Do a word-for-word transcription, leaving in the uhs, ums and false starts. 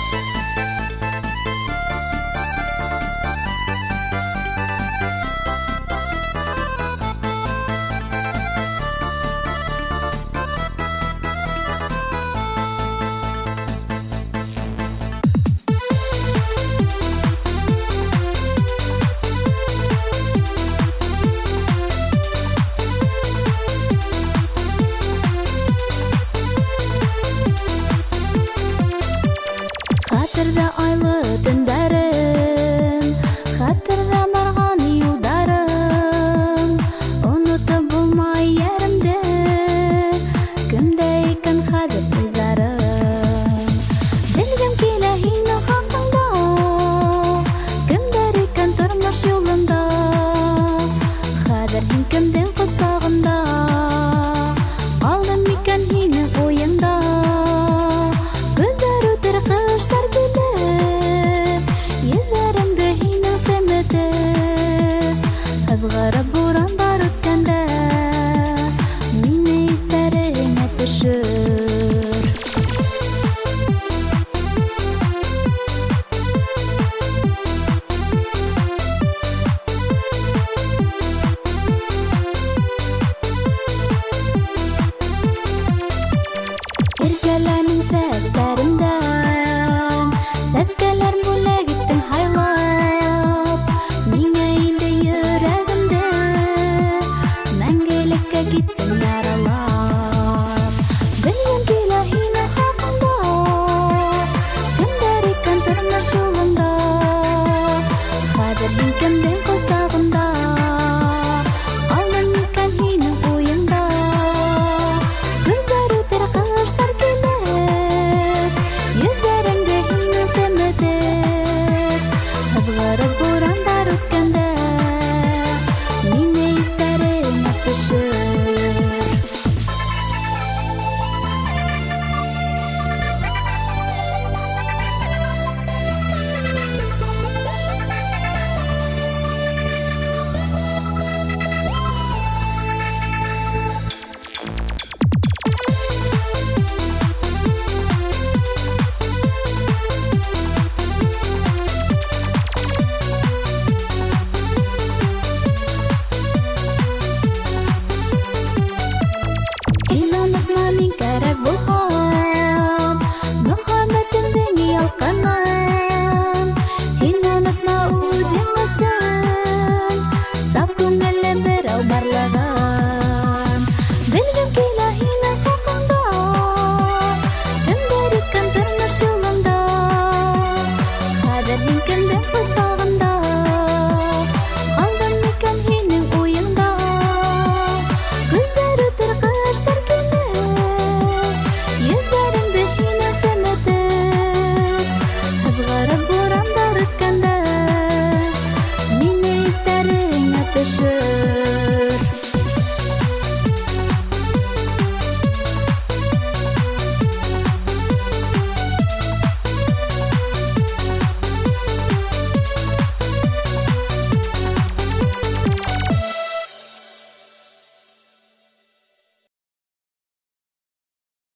Хәтердә айлы төндәрем, хәтердә барган юлдарым, онытып булмай яремдә, кемдә икән хәзер уйларым. Белгем килә һинең хакыңда, кемдер икән тормыш юлында, хәзер һин кемдең кысагында, калдым икән һинең уеңда. Ызгырып бурандар үткәндә, мине итәреңә төшер. Иркәләрнең сәсләрендән, сәскәләр бүләк иттең һайлап, миңа инде йөрәгемдә мәңгелеккә киттең яралап. Белгем килә һинең хакыңда, кемдер икән тормыш юлында, хәзер һин кемдең кысагында, калдым икән һинең уеңда. Күздәр үтер кылычлар килеп, йөзләреңдә һинең сәмәтеп, ызгырып бурандар үткәндә, мине итәреңә төшер. Һин онытма мин кәрәк булһам, мөхәббәтемдең ялкынын. Һин онытма үҙең өсөн, саф күңелле берәү барлыгын. Белгем килә һинең хакыңда, кемдер икән тормыш юлында, хәзер һин кемдең кысагында, калдым икән һинең уеңда. Күздәр үтер кылычлар килеп, йөзләреңдә һинең сәмәтеп, ызгырып бурандар үткәндә, мине итәреңә төшер.